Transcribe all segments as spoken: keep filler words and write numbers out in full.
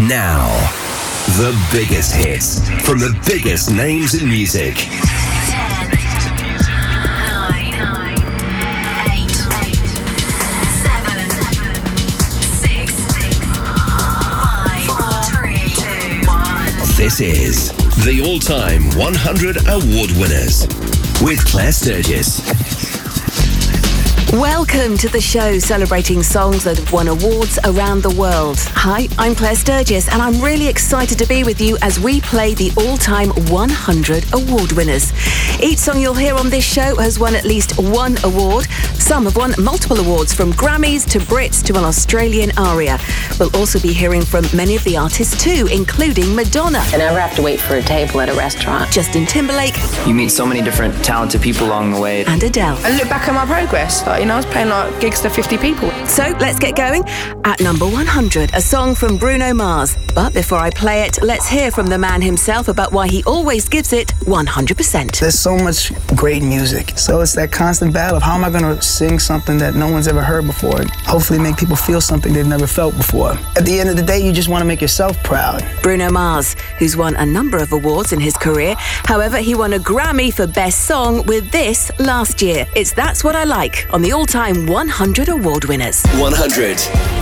Now, the biggest hits from the biggest names in music. ten, nine, eight, seven, six, five, four, three, two, one. This is the all-time one hundred award winners with Claire Sturgis. Welcome to the show celebrating songs that have won awards around the world. Hi, I'm Claire Sturgis and I'm really excited to be with you as we play the all-time one hundred award winners. Each song you'll hear on this show has won at least one award. Some have won multiple awards, from Grammys to Brits to an Australian aria. We'll also be hearing from many of the artists too, including Madonna. I never have to wait for a table at a restaurant. Justin Timberlake. You meet so many different talented people along the way. And Adele. And look back at my progress. Like, you know, I was playing like gigs to fifty people. So let's get going. At number one hundred, a song from Bruno Mars. But before I play it, let's hear from the man himself about why he always gives it one hundred percent. There's so much great music. So it's that constant battle of how am I going to sing something that no one's ever heard before? Hopefully make people feel something they've never felt before. At the end of the day, you just want to make yourself proud. Bruno Mars, who's won a number of awards in his career. However, he won a Grammy for Best Song with this last year. It's That's What I Like on the all-time one hundred award winners. one hundred.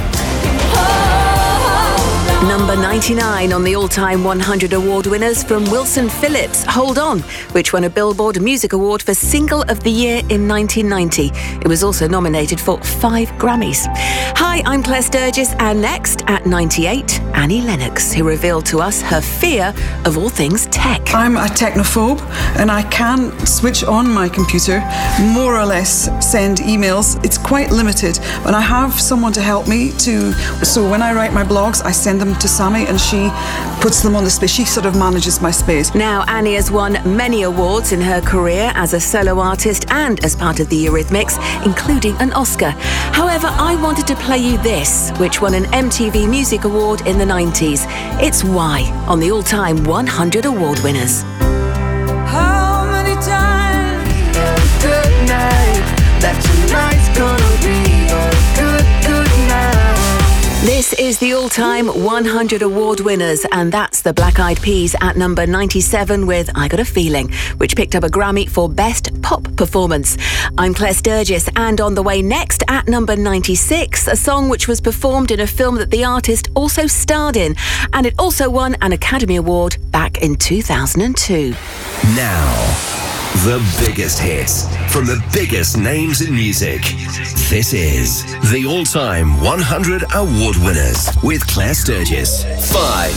Number ninety-nine on the all-time one hundred award winners, from Wilson Phillips, Hold On, which won a Billboard Music Award for Single of the Year in nineteen ninety. It was also nominated for five Grammys. Hi, I'm Claire Sturgis, and next, at ninety-eight, Annie Lennox, who revealed to us her fear of all things tech. I'm a technophobe, and I can't switch on my computer, more or less send emails. It's quite limited, but I have someone to help me to, so when I write my blogs, I send them to Sammy and she puts them on the space. She sort of manages my space. Now, Annie has won many awards in her career as a solo artist and as part of the Eurythmics, including an Oscar. However, I wanted to play you this, which won an M T V Music Award in the nineties. It's Why on the all-time one hundred award winners. How many times a good night that tonight's gonna be a good, good night. This is the all-time one hundred award winners, and that's the Black Eyed Peas at number ninety-seven with I Got a Feeling, which picked up a Grammy for Best Pop Performance. I'm Claire Sturgis, and on the way next, at number ninety-six, a song which was performed in a film that the artist also starred in, and it also won an Academy Award back in two thousand two. Now, the biggest hits from the biggest names in music. This is the all-time one hundred award winners with Claire Sturgis. Five.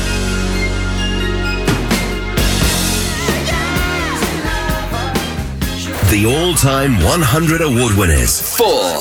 The all-time one hundred award winners. Four.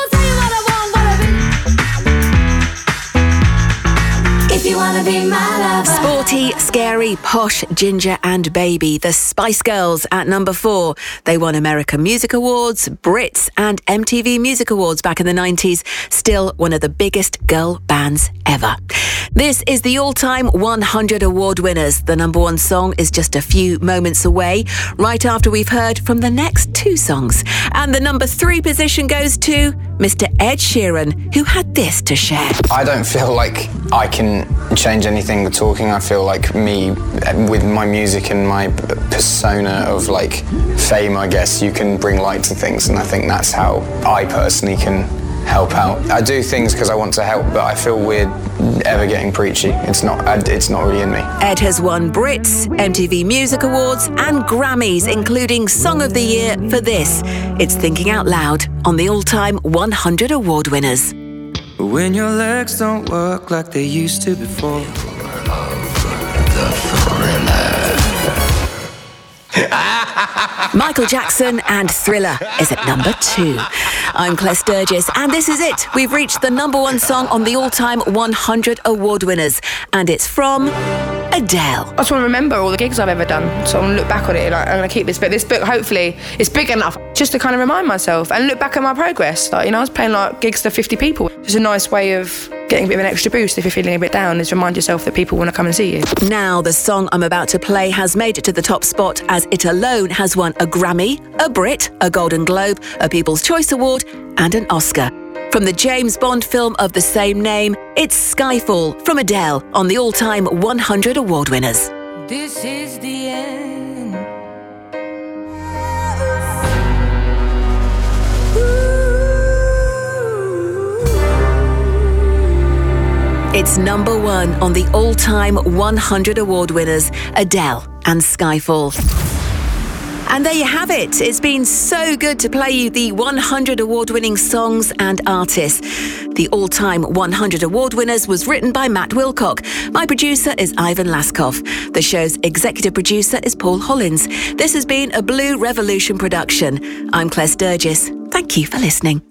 If you wanna be my lover. Sporty, scary, posh, ginger and baby, the Spice Girls at number four. They won American Music Awards, Brits and M T V Music Awards back in the nineties. Still one of the biggest girl bands ever. This is the all-time one hundred award winners. The number one song is just a few moments away, right after we've heard from the next two songs. And the number three position goes to Mister Ed Sheeran, who had this to share. I don't feel like I can change anything with talking. I feel like me, with my music and my persona of like fame, I guess, you can bring light to things, and I think that's how I personally can help out. I do things because I want to help, but I feel weird ever getting preachy. It's not, it's not really in me. Ed has won Brits, M T V Music Awards and Grammys, including Song of the Year for this. It's Thinking Out Loud on the all-time one hundred award winners. When your legs don't work like they used to before. Michael Jackson and Thriller is at number two. I'm Claire Sturgis, and this is it. We've reached the number one song on the all-time one hundred award winners, and it's from Adele. I just want to remember all the gigs I've ever done, so I want to look back on it. Like, I'm going to keep this book. This book, hopefully, is big enough just to kind of remind myself and look back at my progress. Like, you know, I was playing like gigs to fifty people. It's a nice way of getting a bit of an extra boost if you're feeling a bit down, is remind yourself that people want to come and see you. Now, the song I'm about to play has made it to the top spot, as it alone has won a Grammy, a Brit, a Golden Globe, a People's Choice Award, and an Oscar. From the James Bond film of the same name, it's Skyfall from Adele on the all-time one hundred award winners. This is the end. It's number one on the all-time one hundred award winners, Adele and Skyfall. And there you have it. It's been so good to play you the one hundred award-winning songs and artists. The all-time one hundred award winners was written by Matt Wilcock. My producer is Ivan Laskov. The show's executive producer is Paul Hollins. This has been a Blue Revolution production. I'm Claire Sturgis. Thank you for listening.